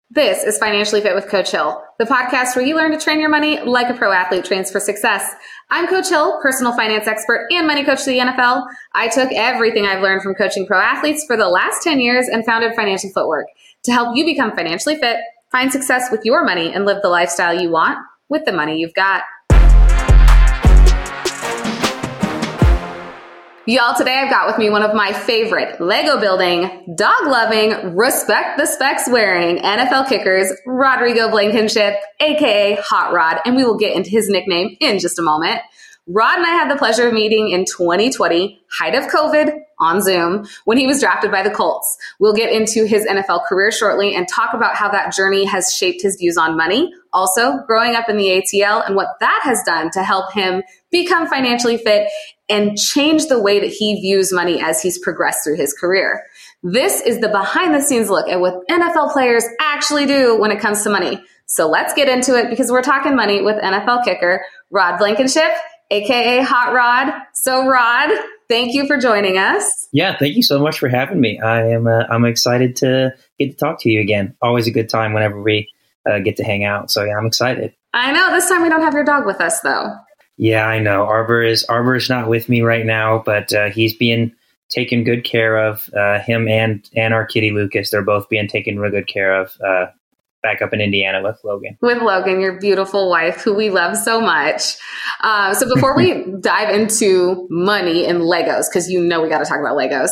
This is Financially Fit with Coach Hill, the podcast where you learn to train your money like a pro athlete trains for success. I'm Coach Hill, personal finance expert and money coach to the NFL. I took everything I've learned from coaching pro athletes for the last 10 years and founded Financial Footwork to help you become financially fit, find success with your money, and live the lifestyle you want with the money you've got. Y'all, today I've got with me one of my favorite Lego building, dog loving, respect the specs wearing NFL kickers, Rodrigo Blankenship, aka Hot Rod, and we will get into his nickname in just a moment. Rod and I had the pleasure of meeting in 2020, height of COVID, on Zoom, when he was drafted by the Colts. We'll get into his NFL career shortly and talk about how that journey has shaped his views on money, also growing up in the ATL and what that has done to help him become financially fit and change the way that he views money as he's progressed through his career. This is the behind the scenes look at what NFL players actually do when it comes to money. So let's get into it because we're talking money with NFL kicker Rod Blankenship, aka Hot Rod. So Rod, thank you for joining us. Yeah, thank you so much for having me. I'm excited to get to talk to you again. Always a good time whenever we get to hang out. So yeah, I'm excited. I know this time we don't have your dog with us though. Yeah, I know. Arbor is not with me right now, but he's being taken good care of. Him and our kitty Lucas, they're both being taken real good care of back up in Indiana with Logan. With Logan, your beautiful wife, who we love so much. So before we dive into money and Legos, because you know we got to talk about Legos,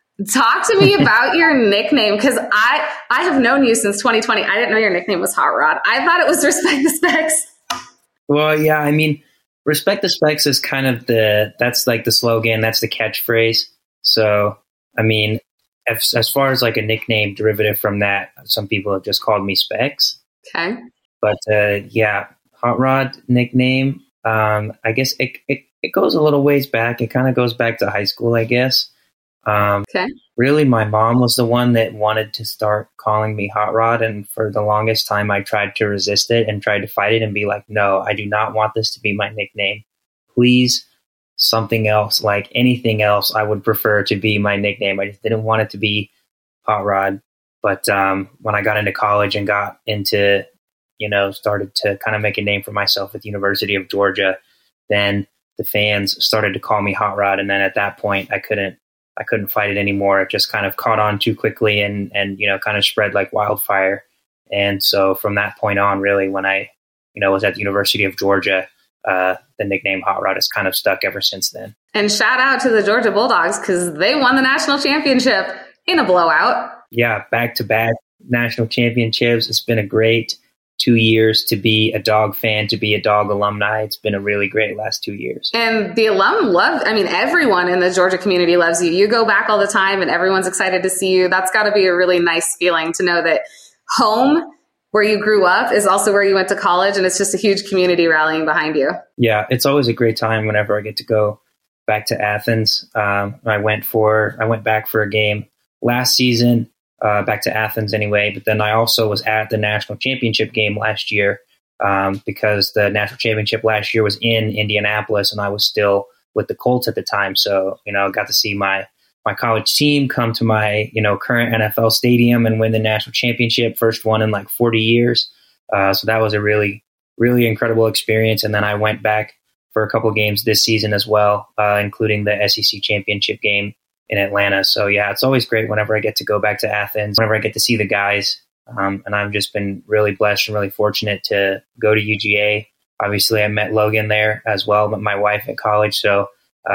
talk to me about your nickname, because I have known you since 2020. I didn't know your nickname was Hot Rod. I thought it was Respect the Specs. Well, yeah, I mean, Respect the Specs is kind of that's like the slogan, that's the catchphrase. So, I mean, as far as like a nickname derivative from that, some people have just called me Specs. Okay. But yeah, Hot Rod nickname, I guess it goes a little ways back. It kind of goes back to high school, I guess. Okay. Really, my mom was the one that wanted to start calling me Hot Rod. And for the longest time, I tried to resist it and tried to fight it and be like, no, I do not want this to be my nickname. Please, something else, like anything else, I would prefer to be my nickname. I just didn't want it to be Hot Rod. But when I got into college and got into, started to kind of make a name for myself at the University of Georgia, then the fans started to call me Hot Rod. And then at that point, I couldn't fight it anymore. It just kind of caught on too quickly and kind of spread like wildfire. And so from that point on, really, when I, was at the University of Georgia, the nickname Hot Rod has kind of stuck ever since then. And shout out to the Georgia Bulldogs because they won the national championship in a blowout. Yeah, back-to-back national championships. It's been a great 2 years to be a dog fan, to be a dog alumni. It's been a really great last 2 years. And the everyone in the Georgia community loves you. You go back all the time and everyone's excited to see you. That's got to be a really nice feeling to know that home, where you grew up, is also where you went to college, and it's just a huge community rallying behind you. Yeah, it's always a great time whenever I get to go back to Athens. I went back for a game last season, back to Athens anyway, but then I also was at the national championship game last year because the national championship last year was in Indianapolis, and I was still with the Colts at the time. So, I got to see my college team come to my, current NFL stadium and win the national championship, first one in like 40 years. So that was a really, really incredible experience. And then I went back for a couple games this season as well, including the SEC championship game in Atlanta. So yeah, it's always great whenever I get to go back to Athens, whenever I get to see the guys. And I've just been really blessed and really fortunate to go to UGA. Obviously, I met Logan there as well, but my wife at college. So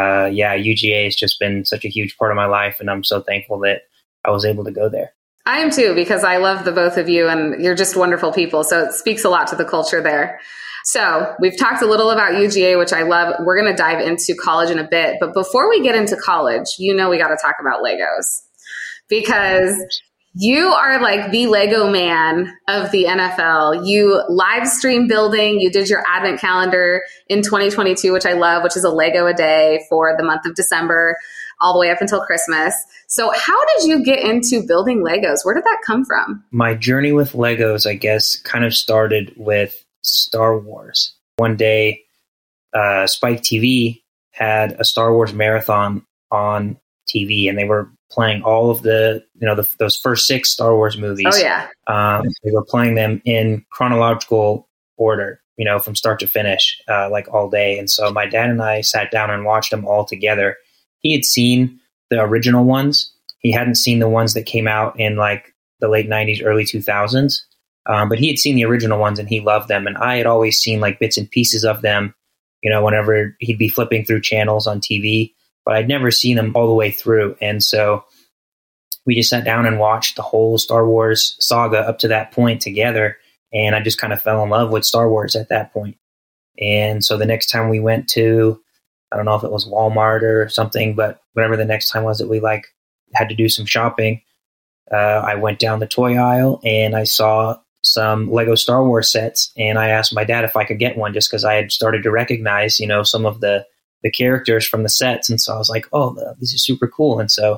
UGA has just been such a huge part of my life, and I'm so thankful that I was able to go there. I am too, because I love the both of you, and you're just wonderful people. So it speaks a lot to the culture there. So we've talked a little about UGA, which I love. We're going to dive into college in a bit. But before we get into college, we got to talk about Legos, because you are like the Lego man of the NFL. You live stream building. You did your advent calendar in 2022, which I love, which is a Lego a day for the month of December, all the way up until Christmas. So how did you get into building Legos? Where did that come from? My journey with Legos, I guess, kind of started with Star Wars. One day, Spike TV had a Star Wars marathon on TV, and they were playing all of those first 6 Star Wars movies. Oh yeah. They were playing them in chronological order, from start to finish, like all day. And so my dad and I sat down and watched them all together. He had seen the original ones. He hadn't seen the ones that came out in like the late 90s, early 2000s. But he had seen the original ones and he loved them. And I had always seen like bits and pieces of them, whenever he'd be flipping through channels on TV, but I'd never seen them all the way through. And so we just sat down and watched the whole Star Wars saga up to that point together. And I just kind of fell in love with Star Wars at that point. And so the next time we went to, I don't know if it was Walmart or something, but whatever the next time was that we like had to do some shopping, I went down the toy aisle and I saw some Lego Star Wars sets, and I asked my dad if I could get one just because I had started to recognize, some of the characters from the sets. And so I was like, oh, this is super cool. And so,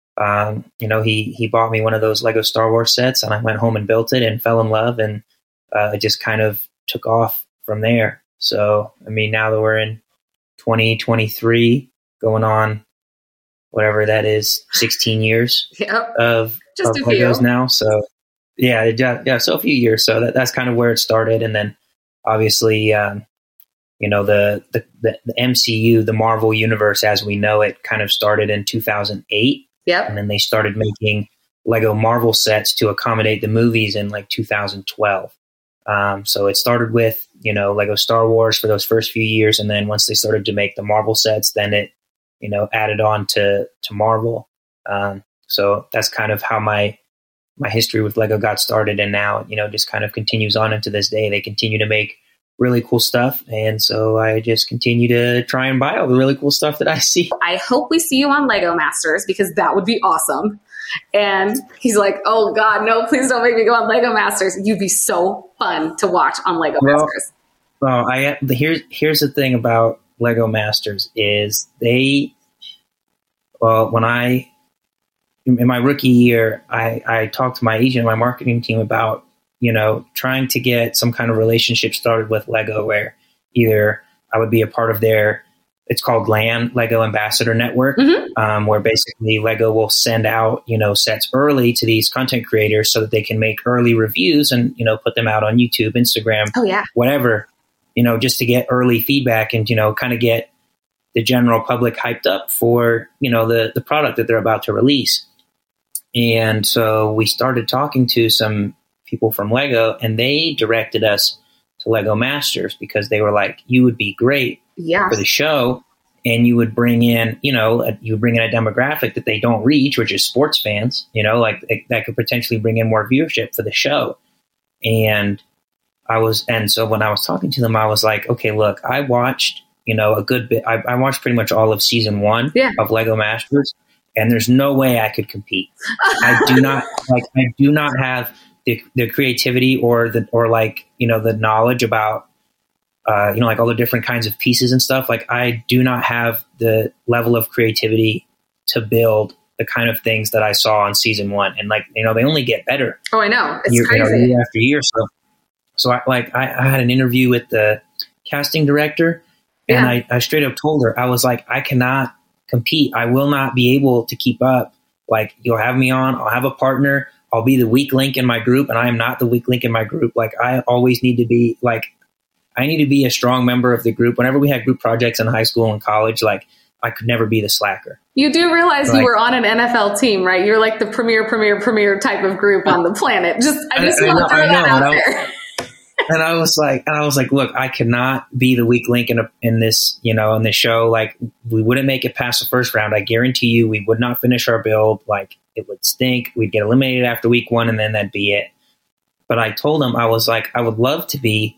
he bought me one of those Lego Star Wars sets, and I went home and built it and fell in love, and it just kind of took off from there. So, I mean, now that we're in 2023, going on whatever that is, 16 years of Legos now. So yeah. So a few years. So that's kind of where it started. And then obviously, the MCU, the Marvel universe as we know it, kind of started in 2008. Yep. And then they started making Lego Marvel sets to accommodate the movies in like 2012. So it started with, Lego Star Wars for those first few years. And then once they started to make the Marvel sets, then it, added on to Marvel. So that's kind of how my history with Lego got started. And now, just kind of continues on into this day. They continue to make really cool stuff. And so I just continue to try and buy all the really cool stuff that I see. I hope we see you on Lego Masters because that would be awesome. And he's like, oh God, no, please don't make me go on Lego Masters. You'd be so fun to watch on Lego Masters. Well, here's the thing about Lego Masters is in my rookie year, I talked to my agent and my marketing team about, trying to get some kind of relationship started with Lego where either I would be a part of it's called LAN, Lego Ambassador Network, where basically Lego will send out, sets early to these content creators so that they can make early reviews and, put them out on YouTube, Instagram, whatever, just to get early feedback and, kind of get the general public hyped up for, the product that they're about to release. And so we started talking to some people from Lego, and they directed us to Lego Masters because they were like, you would be great for the show. And you would bring in, a demographic that they don't reach, which is sports fans, that could potentially bring in more viewership for the show. And so when I was talking to them, I was like, okay, look, I watched, a good bit. I watched pretty much all of season 1 of Lego Masters, and there's no way I could compete. I do not have the creativity or the knowledge about, all the different kinds of pieces and stuff. Like I do not have the level of creativity to build the kind of things that I saw on season 1. And they only get better. Oh, I know. It's crazy. Year after year. So I had an interview with the casting director, and I straight up told her, I was like, I cannot compete. I will not be able to keep up. Like, you'll have me on, I'll have a partner, I'll be the weak link in my group, and I am not the weak link in my group. Like, I always need to be I need to be a strong member of the group. Whenever we had group projects in high school and college, I could never be the slacker. You do realize you were on an NFL team, right? You're like the premier type of group on the planet. I just want to throw that out there. And I was like, look, I cannot be the weak link in this, in this show. Like, we wouldn't make it past the first round. I guarantee you, we would not finish our build. Like, it would stink. We'd get eliminated after week 1, and then that'd be it. But I told him, I was like, I would love to be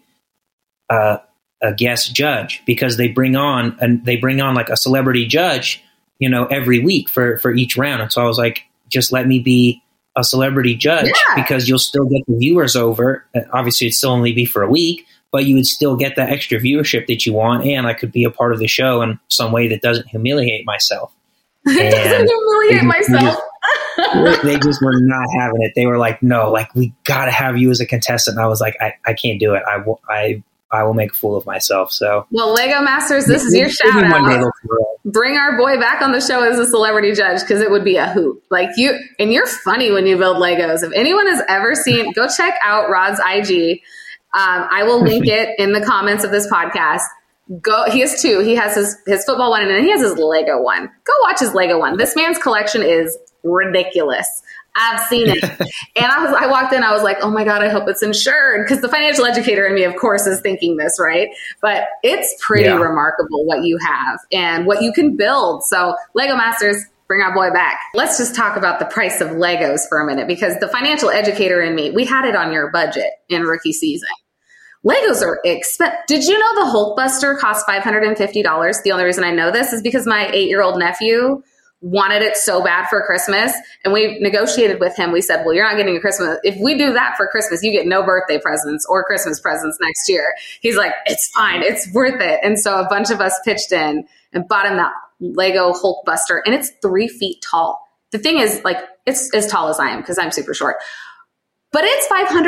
a guest judge because they bring on like a celebrity judge, every week for each round. And so I was like, just let me be a celebrity judge because you'll still get the viewers over. Obviously it'd still only be for a week, but you would still get that extra viewership that you want. And I could be a part of the show in some way that doesn't humiliate myself. It doesn't humiliate myself. They just were not having it. They were like, no, like, we got to have you as a contestant. And I was like, I can't do it. I will make a fool of myself. So, well, Lego Masters, this is your shout out. bring our boy back on the show as a celebrity judge, because it would be a hoot. Like you're funny when you build Legos. If anyone has ever seen, go check out Rod's IG. I will link it in the comments of this podcast. He has two. He has his football one, and then he has his Lego one. Go watch his Lego one. This man's collection is ridiculous. I've seen it. And I walked in, I was like, oh my God, I hope it's insured. Because the financial educator in me, of course, is thinking this, right? But it's pretty remarkable what you have and what you can build. So Lego Masters, bring our boy back. Let's just talk about the price of Legos for a minute, because the financial educator in me, we had it on your budget in rookie season. Legos are expensive. Did you know the Hulkbuster cost $550? The only reason I know this is because my 8-year-old nephew wanted it so bad for Christmas, and we negotiated with him. We said, well, you're not getting a Christmas. If we do that for Christmas, you get no birthday presents or Christmas presents next year. He's like, it's fine. It's worth it. And so a bunch of us pitched in and bought him that Lego Hulkbuster, and it's 3 feet tall. The thing is, like, it's as tall as I am because I'm super short, but it's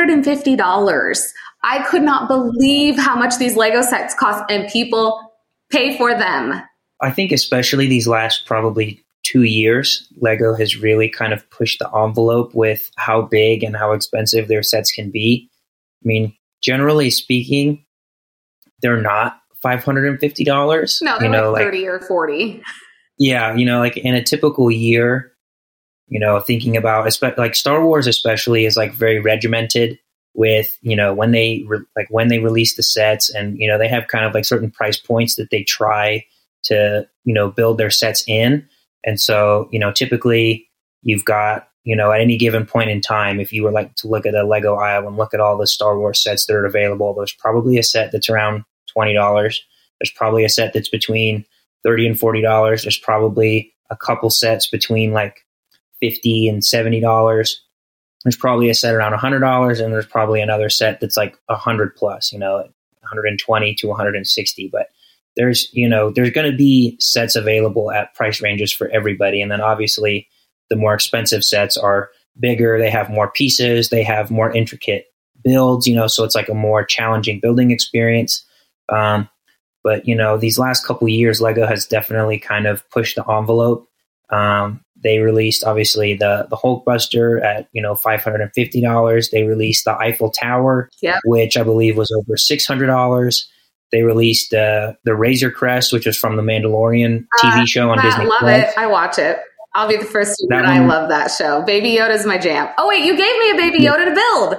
$550. I could not believe how much these Lego sets cost, and people pay for them. I think especially these last probably 2 years, Lego has really kind of pushed the envelope with how big and how expensive their sets can be. I mean, generally speaking, they're not $550. No, they're like 30 or 40. Yeah, like in a typical year, thinking about like Star Wars especially is like very regimented with, when they release the sets, and, they have kind of like certain price points that they try to, build their sets in. And so, typically you've got, at any given point in time, if you were like to look at a Lego aisle and look at all the Star Wars sets that are available, there's probably a set that's around $20. There's probably a set that's between $30 and $40. There's probably a couple sets between like $50 and $70. There's probably a set around $100, and there's probably another set that's like 100 plus, 120 to 160. But there's going to be sets available at price ranges for everybody. And then obviously the more expensive sets are bigger. They have more pieces. They have more intricate builds, so it's like a more challenging building experience. But, these last couple of years, Lego has definitely kind of pushed the envelope. They released obviously the Hulkbuster at, $550. They released the Eiffel Tower, which I believe was over $600. They released the Razor Crest, which is from the Mandalorian TV show on Disney+. I love it. I watch it. I'll be the first to admit I love that show. Baby Yoda is my jam. Oh wait, you gave me a Baby Yoda to build.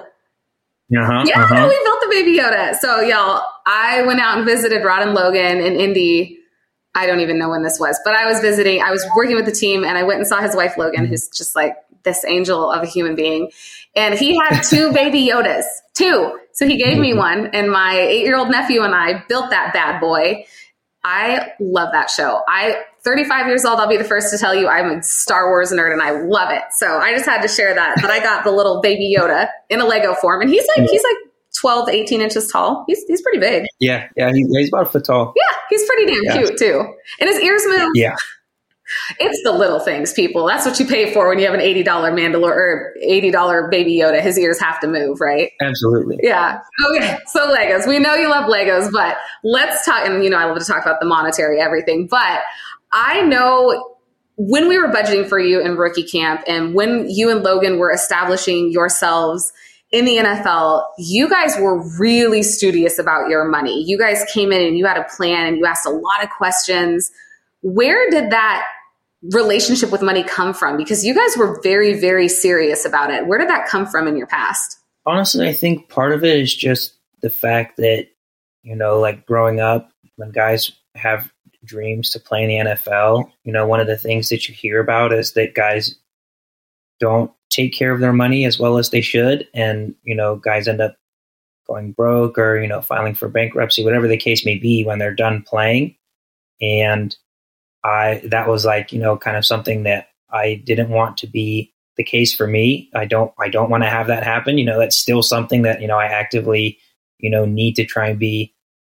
We built the Baby Yoda. So y'all, I went out and visited Rod and Logan in Indy. I don't even know when this was, but I was working with the team, and I went and saw his wife Logan, who's just like this angel of a human being. And he had 2 Baby Yodas, 2. So he gave me one, and my 8-year-old nephew and I built that bad boy. I love that show. 35 years old, I'll be the first to tell you I'm a Star Wars nerd, and I love it. So I just had to share that I got the little Baby Yoda in a Lego form, and he's like 12 to 18 inches tall. He's pretty big. Yeah, he's about a foot tall. Yeah, he's pretty damn cute too. And his ears move. Yeah. It's the little things, people. That's what you pay for when you have an $80 Mandalore or $80 Baby Yoda. His ears have to move, right? Absolutely. Yeah. Okay. So Legos. We know you love Legos, but let's talk. And I love to talk about the monetary everything. But I know when we were budgeting for you in rookie camp, and when you and Logan were establishing yourselves in the NFL, you guys were really studious about your money. You guys came in and you had a plan, and you asked a lot of questions. Where did that relationship with money come from? Because you guys were very, very serious about it. Where did that come from in your past? Honestly, I think part of it is just the fact that, like growing up, when guys have dreams to play in the NFL, one of the things that you hear about is that guys don't take care of their money as well as they should. And, guys end up going broke or, filing for bankruptcy, whatever the case may be when they're done playing. And that was like, kind of something that I didn't want to be the case for me. I don't want to have that happen. That's still something that, I actively, need to try and be,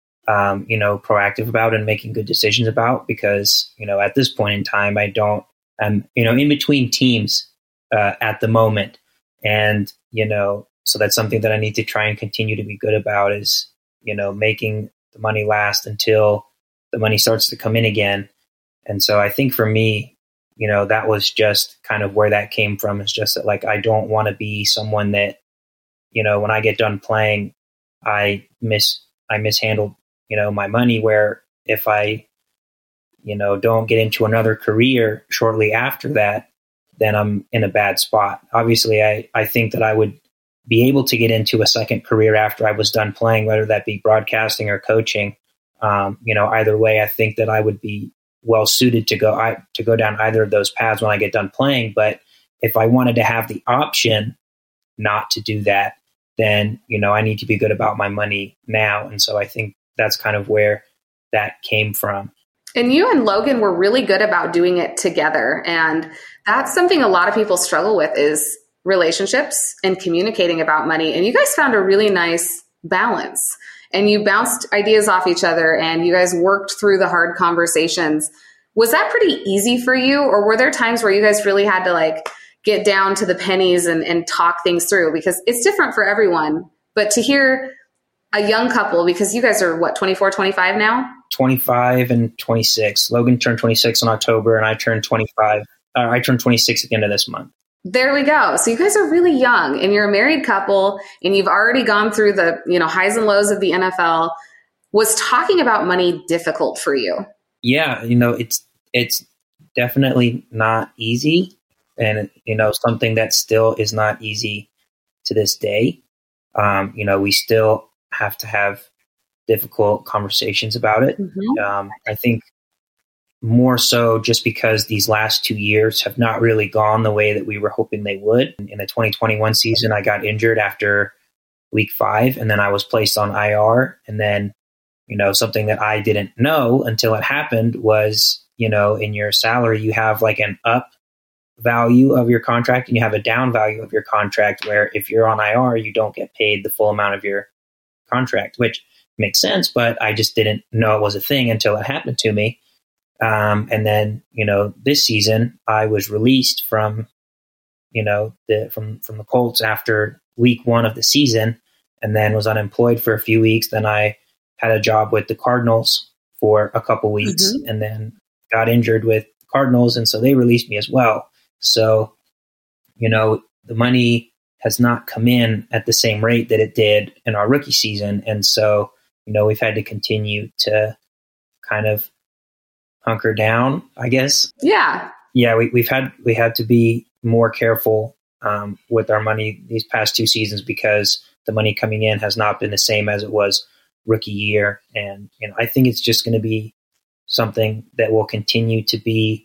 proactive about and making good decisions about, because, at this point in time, I'm in between teams at the moment. And, so that's something that I need to try and continue to be good about is, making the money last until the money starts to come in again. And so I think for me, that was just kind of where that came from. It's just that, like, I don't want to be someone that, when I get done playing, I mishandled, my money, where if I, don't get into another career shortly after that, then I'm in a bad spot. Obviously, I think that I would be able to get into a second career after I was done playing, whether that be broadcasting or coaching. Either way, I think that I would be well suited to go down either of those paths when I get done playing. But if I wanted to have the option not to do that, then, I need to be good about my money now. And so I think that's kind of where that came from. And you and Logan were really good about doing it together. And that's something a lot of people struggle with, is relationships and communicating about money. And you guys found a really nice balance, and you bounced ideas off each other, and you guys worked through the hard conversations. Was that pretty easy for you? Or were there times where you guys really had to get down to the pennies and talk things through? Because it's different for everyone. But to hear a young couple, because you guys are 24, 25 now? 25 and 26. Logan turned 26 in October, and I turned 25. I turned 26 at the end of this month. There we go. So you guys are really young, and you're a married couple, and you've already gone through the, highs and lows of the NFL. Was talking about money difficult for you? Yeah, it's definitely not easy, and something that still is not easy to this day. We still have to have difficult conversations about it. Mm-hmm. I think more so just because these last 2 years have not really gone the way that we were hoping they would. In the 2021 season, I got injured after week 5, and then I was placed on IR. And then, something that I didn't know until it happened was, in your salary, you have like an up value of your contract and you have a down value of your contract, where if you're on IR, you don't get paid the full amount of your contract, which makes sense, but I just didn't know it was a thing until it happened to me. And then, this season I was released from, from the Colts after week 1 of the season, and then was unemployed for a few weeks. Then I had a job with the Cardinals for a couple weeks, mm-hmm. and then got injured with the Cardinals. And so they released me as well. So, the money has not come in at the same rate that it did in our rookie season. And so, we've had to continue to kind of hunker down, I guess. Yeah. Yeah. We had to be more careful with our money these past 2 seasons, because the money coming in has not been the same as it was rookie year. And, I think it's just going to be something that will continue to be,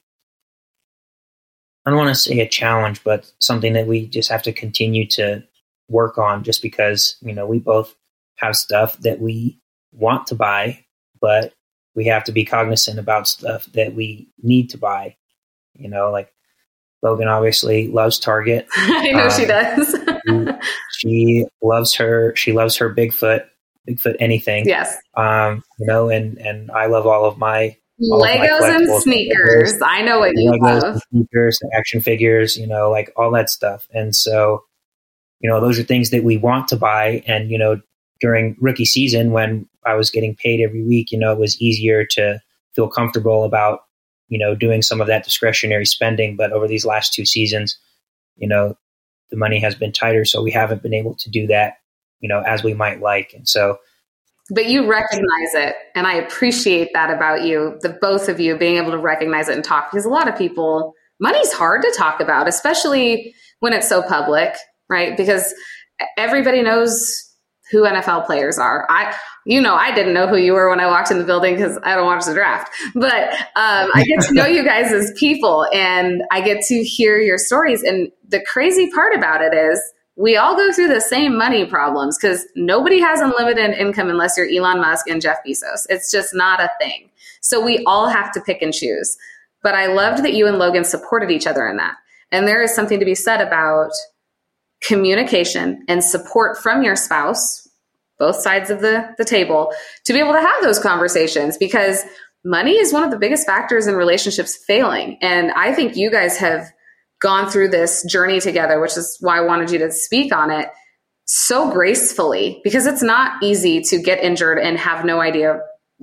I don't want to say a challenge, but something that we just have to continue to work on, just because, we both have stuff that we want to buy, but we have to be cognizant about stuff that we need to buy. Like Logan obviously loves Target. I know she does. she loves her Bigfoot anything. Yes. And I love all of my Legos and sneakers. I know what you love. Sneakers, action figures, like all that stuff. And so, those are things that we want to buy. And, during rookie season, when I was getting paid every week, it was easier to feel comfortable about, doing some of that discretionary spending. But over these last 2 seasons, the money has been tighter. So we haven't been able to do that, as we might like. And so, but you recognize it. And I appreciate that about you, the both of you being able to recognize it and talk, because a lot of people, money's hard to talk about, especially when it's so public, right? Because everybody knows who NFL players are. I didn't know who you were when I walked in the building because I don't watch the draft, but I get to know you guys as people, and I get to hear your stories. And the crazy part about it is we all go through the same money problems, because nobody has unlimited income unless you're Elon Musk and Jeff Bezos. It's just not a thing. So we all have to pick and choose. But I loved that you and Logan supported each other in that. And there is something to be said about communication and support from your spouse, both sides of the table, to be able to have those conversations, because money is one of the biggest factors in relationships failing. And I think you guys have gone through this journey together, which is why I wanted you to speak on it so gracefully, because it's not easy to get injured and have no idea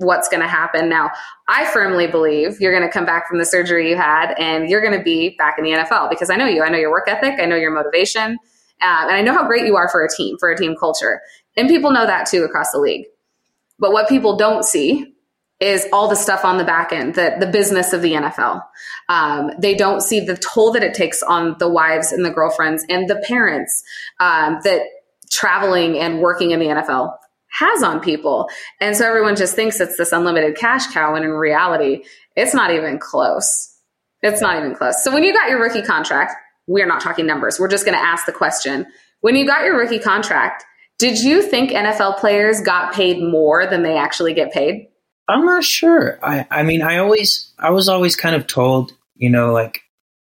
what's going to happen. Now, I firmly believe you're going to come back from the surgery you had and you're going to be back in the NFL because I know you. I know your work ethic. I know your motivation. And I know how great you are for a team culture. And people know that too across the league. But what people don't see is all the stuff on the back end, the business of the NFL. They don't see the toll that it takes on the wives and the girlfriends and the parents that traveling and working in the NFL has on people. And so everyone just thinks it's this unlimited cash cow. And in reality, it's not even close. It's not even close. So when you got your rookie contract, we're not talking numbers. We're just going to ask the question. When you got your rookie contract, did you think NFL players got paid more than they actually get paid? I'm not sure. I mean, I was always kind of told, like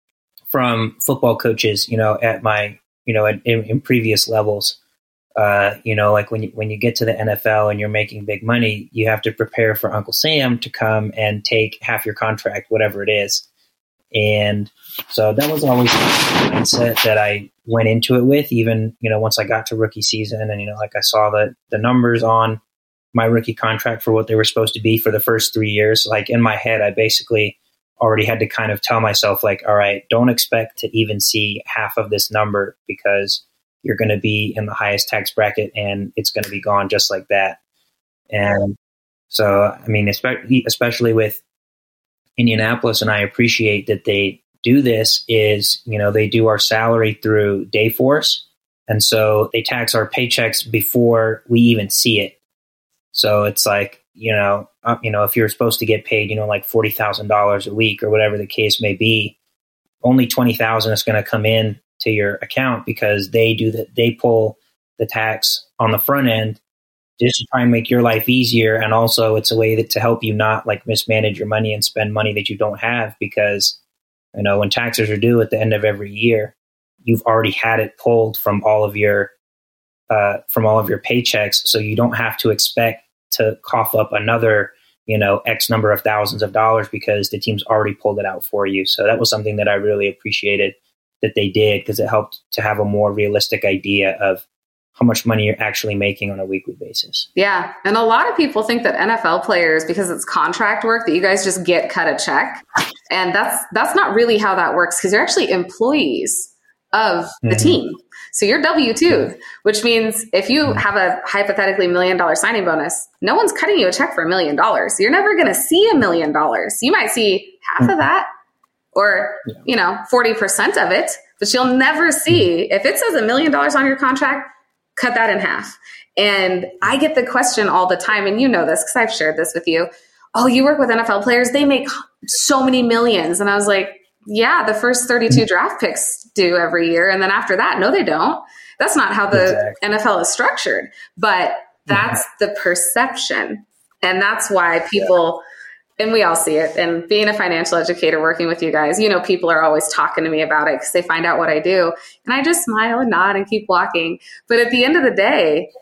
from football coaches, at my, in previous levels, like when you get to the NFL and you're making big money, you have to prepare for Uncle Sam to come and take half your contract, whatever it is. And so that was always the mindset that I went into it with, even, once I got to rookie season and, like I saw the numbers on my rookie contract for what they were supposed to be for the first 3 years. Like in my head, I basically already had to kind of tell myself like, all right, don't expect to even see half of this number because you're going to be in the highest tax bracket and it's going to be gone just like that. And so, I mean, especially with Indianapolis, and I appreciate that they do this, is, they do our salary through Dayforce. And so they tax our paychecks before we even see it. So it's like, if you're supposed to get paid, like $40,000 a week or whatever the case may be, only $20,000 is going to come in to your account because they pull the tax on the front end just to try and make your life easier. And also it's a way to help you not like mismanage your money and spend money that you don't have because, when taxes are due at the end of every year, you've already had it pulled from all of your paychecks. So you don't have to expect to cough up another, X number of thousands of dollars because the team's already pulled it out for you. So that was something that I really appreciated that they did because it helped to have a more realistic idea of how much money you're actually making on a weekly basis. Yeah. And a lot of people think that NFL players, because it's contract work, that you guys just get cut a check. And that's not really how that works because you're actually employees of the team. So you're W-2'd, which means if you have a hypothetically $1 million signing bonus, no one's cutting you a check for $1 million. You're never going to see $1 million. You might see half of that or, 40% of it, but you'll never see, if it says $1 million on your contract, cut that in half. And I get the question all the time, and you know this because I've shared this with you. Oh, you work with NFL players, they make so many millions. And I was like, yeah, the first 32 draft picks do every year. And then after that, no, they don't. That's not how the NFL is structured. But that's the perception. And that's why people, and we all see it. And being a financial educator working with you guys, people are always talking to me about it because they find out what I do. And I just smile and nod and keep walking. But at the end of the day,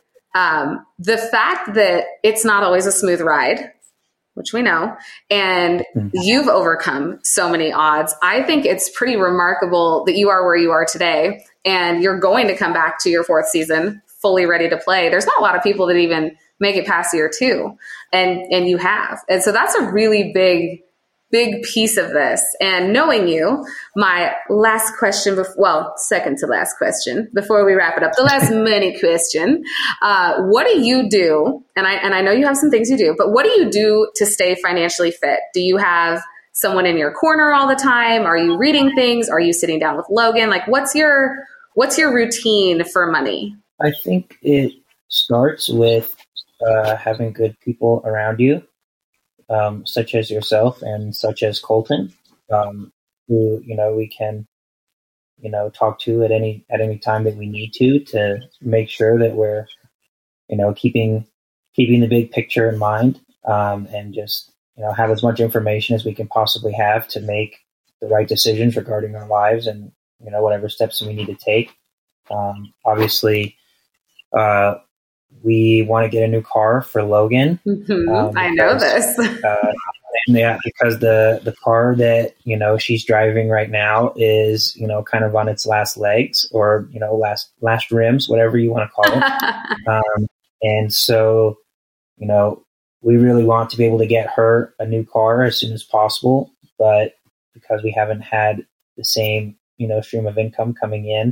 the fact that it's not always a smooth ride, which we know, and you've overcome so many odds. I think it's pretty remarkable that you are where you are today and you're going to come back to your fourth season fully ready to play. There's not a lot of people that even make it past year 2 and you have. And so that's a really big piece of this. And knowing you, my last question, second to last question before we wrap it up, the last money question, what do you do? And I know you have some things you do, but what do you do to stay financially fit? Do you have someone in your corner all the time? Are you reading things? Are you sitting down with Logan? Like what's your routine for money? I think it starts with having good people around you. Such as yourself and such as Colton, who, we can, talk to at any time that we need to make sure that we're, keeping the big picture in mind, and just, have as much information as we can possibly have to make the right decisions regarding our lives and, whatever steps we need to take. Obviously, we want to get a new car for Logan. I know this. Because the car that, she's driving right now is, kind of on its last legs or, last rims, whatever you want to call it. And so, we really want to be able to get her a new car as soon as possible, but because we haven't had the same, stream of income coming in,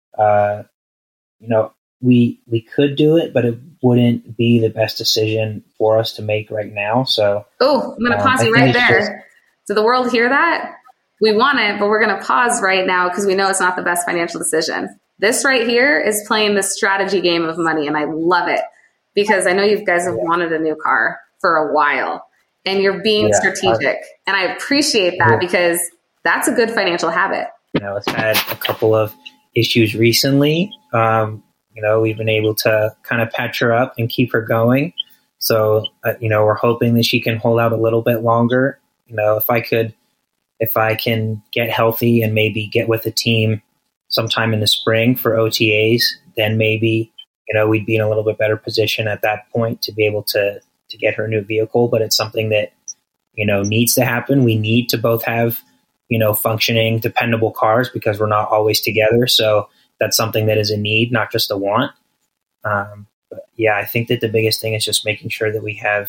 we could do it, but it wouldn't be the best decision for us to make right now. So, I'm going to pause you right there. Did the world hear that? We want it, but we're going to pause right now because we know it's not the best financial decision. This right here is playing the strategy game of money, and I love it because I know you guys have wanted a new car for a while, and you're being strategic, and I appreciate that because that's a good financial habit. It's had a couple of issues recently. We've been able to kind of patch her up and keep her going. So, we're hoping that she can hold out a little bit longer. If I can get healthy and maybe get with the team sometime in the spring for OTAs, then maybe, we'd be in a little bit better position at that point to be able to get her a new vehicle. But it's something that, needs to happen. We need to both have, functioning, dependable cars because we're not always together. So that's something that is a need, not just a want. But yeah, I think that the biggest thing is just making sure that we have,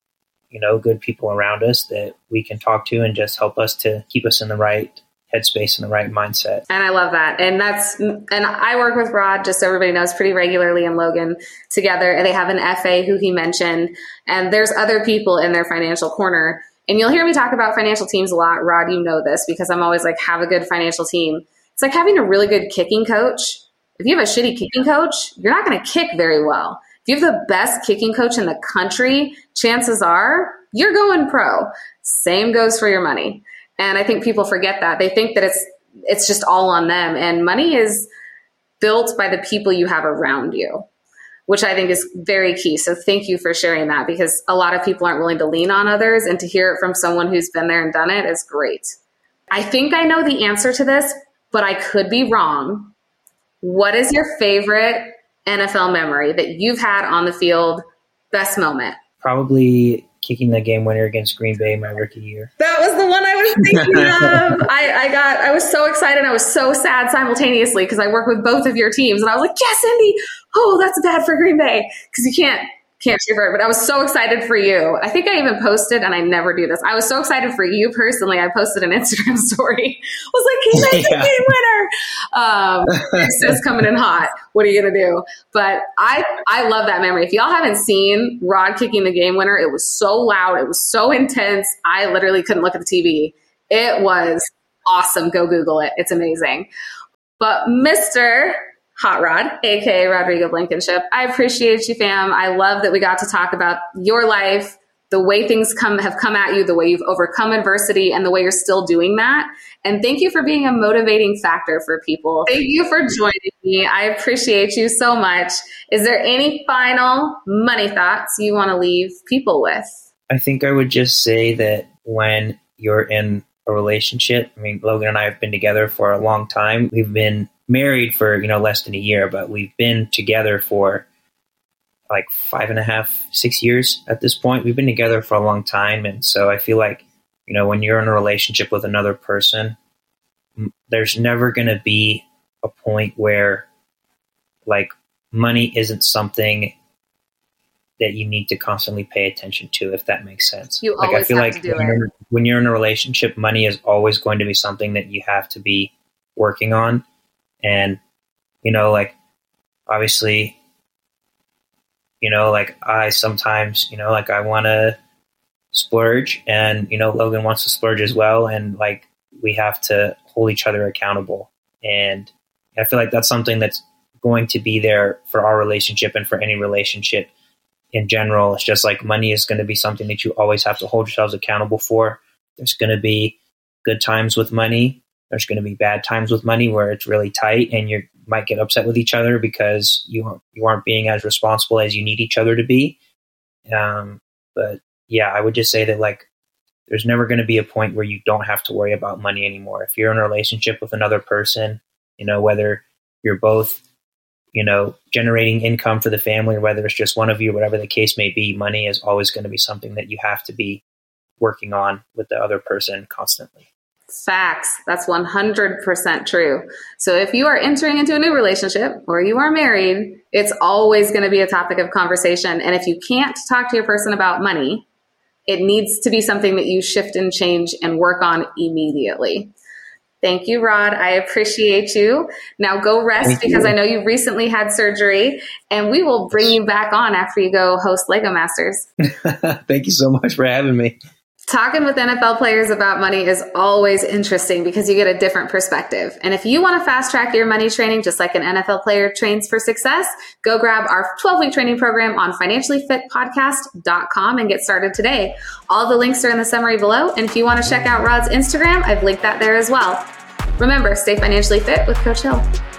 good people around us that we can talk to and just help us to keep us in the right headspace and the right mindset. And I love that. And I work with Rod, just so everybody knows, pretty regularly in Logan together. And they have an FA who he mentioned, and there's other people in their financial corner. And you'll hear me talk about financial teams a lot. Rod, you know this because I'm always like, have a good financial team. It's like having a really good kicking coach. If you have a shitty kicking coach, you're not going to kick very well. If you have the best kicking coach in the country, chances are you're going pro. Same goes for your money. And I think people forget that. They think that it's just all on them. And money is built by the people you have around you, which I think is very key. So thank you for sharing that because a lot of people aren't willing to lean on others, and to hear it from someone who's been there and done it is great. I think I know the answer to this, but I could be wrong. What is your favorite NFL memory that you've had on the field? Best moment? Probably kicking the game winner against Green Bay my rookie year. That was the one I was thinking of. I was so excited. I was so sad simultaneously because I work with both of your teams, and I was like, yes, Indy. Oh, that's bad for Green Bay because you can't cheer for it. But I was so excited for you. I think I even posted, and I never do this. I was so excited for you personally. I posted an Instagram story. I was like, he made the game winner. It's coming in hot. What are you going to do? But I love that memory. If y'all haven't seen Rod kicking the game winner, it was so loud. It was so intense. I literally couldn't look at the TV. It was awesome. Go Google it. It's amazing. But Mr. Hot Rod, aka Rodrigo Blankenship, I appreciate you, fam. I love that we got to talk about your life, the way things have come at you, the way you've overcome adversity, and the way you're still doing that. And thank you for being a motivating factor for people. Thank you for joining me. I appreciate you so much. Is there any final money thoughts you want to leave people with? I think I would just say that when you're in a relationship, Logan and I have been together for a long time. We've been married for, less than a year, but we've been together for like 5.5, 6 years at this point. We've been together for a long time. And so I feel like, when you're in a relationship with another person, there's never going to be a point where like money isn't something that you need to constantly pay attention to, if that makes sense. You always I feel have like to do it. When you're in a relationship, money is always going to be something that you have to be working on. And, obviously, I sometimes, I want to splurge, and, Logan wants to splurge as well. And we have to hold each other accountable. And I feel like that's something that's going to be there for our relationship and for any relationship in general. It's just like money is going to be something that you always have to hold yourselves accountable for. There's going to be good times with money. There's going to be bad times with money where it's really tight and you might get upset with each other because you aren't being as responsible as you need each other to be. But yeah, I would just say that there's never going to be a point where you don't have to worry about money anymore. If you're in a relationship with another person, whether you're both, generating income for the family or whether it's just one of you, whatever the case may be, money is always going to be something that you have to be working on with the other person constantly. Facts. That's 100% true. So if you are entering into a new relationship or you are married, it's always going to be a topic of conversation. And if you can't talk to your person about money, it needs to be something that you shift and change and work on immediately. Thank you, Rod. I appreciate you. Now go rest because I know you recently had surgery, and we will bring you back on after you go host Lego Masters. Thank you so much for having me. Talking with NFL players about money is always interesting because you get a different perspective. And if you want to fast track your money training, just like an NFL player trains for success, go grab our 12-week training program on financiallyfitpodcast.com and get started today. All the links are in the summary below. And if you want to check out Rod's Instagram, I've linked that there as well. Remember, stay financially fit with Coach Hill.